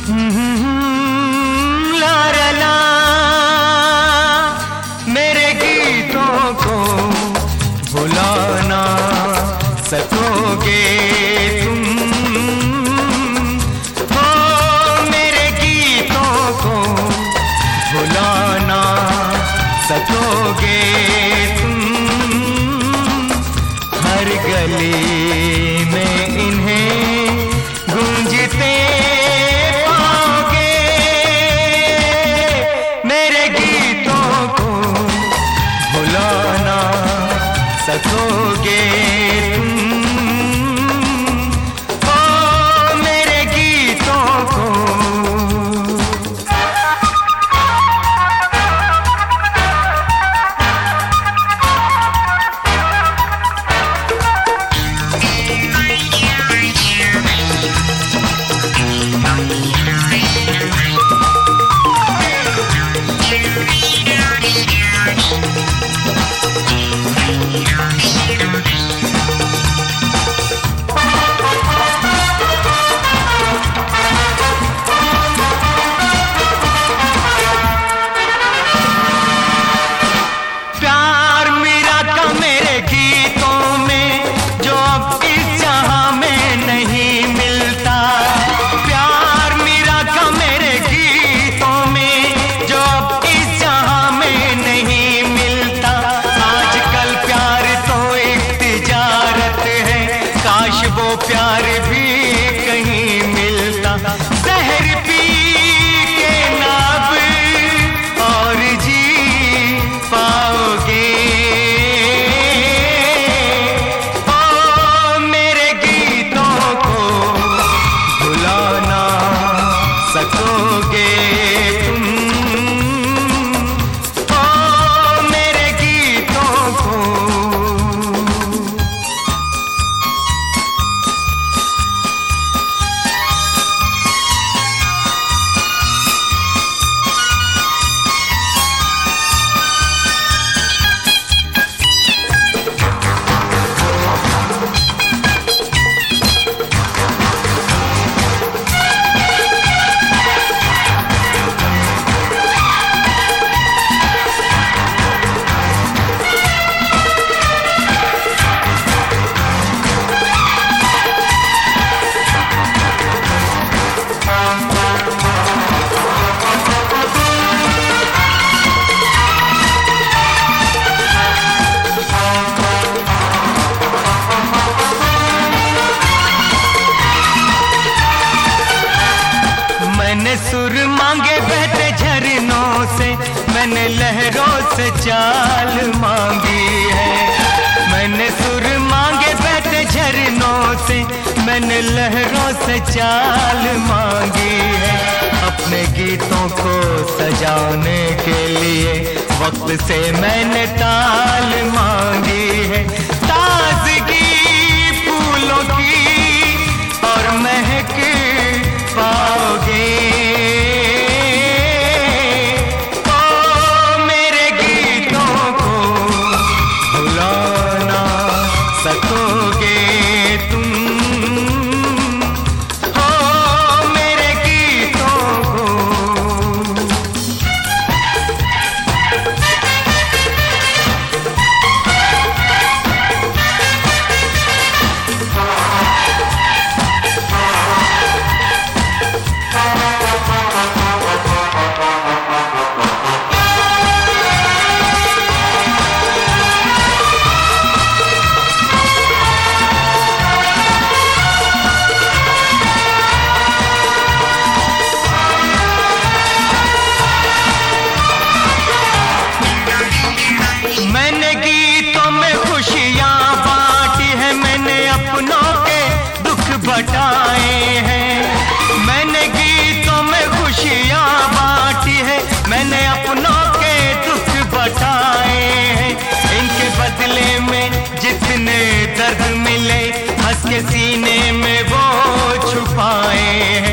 ला ला ला, मेरे गीतों को भुला ना सकोगे तुम। हो मेरे गीतों को भुला ना सकोगे तुम। हर गली में इन्हें गूंजते पाओगे। मेरे गीतों को भुला ना सकोगे तुम। ओ मेरे गीतों को। वो प्यार भी कहीं मिलता। जहर पी के नाब और जी पाओगे। ओ मेरे गीतों को भुला ना सकोगे तुम। ओ मेरे गीतों को। मैंने सुर मांगे बहते झरनों से, मैंने लहरों से चाल मांगी है। मैंने सुर मांगे बहते झरनों से, मैंने लहरों से चाल मांगी है। अपने गीतों को सजाने के लिए वक्त से मैंने ताल मांगी है। ताजगी फूलों की और महक पाओगे। ओ मेरे गीतों को भुला ना सकोगे तुम। ओ मेरे गीतों को। मैंने गीतों में खुशियाँ बांटी है, मैंने अपनों के दुख बटाए हैं। मैंने गीतों में खुशियाँ बांटी है, मैंने अपनों के दुख बटाए हैं। इनके बदले में जितने दर्द मिले, हंस के सीने में वो छुपाए हैं।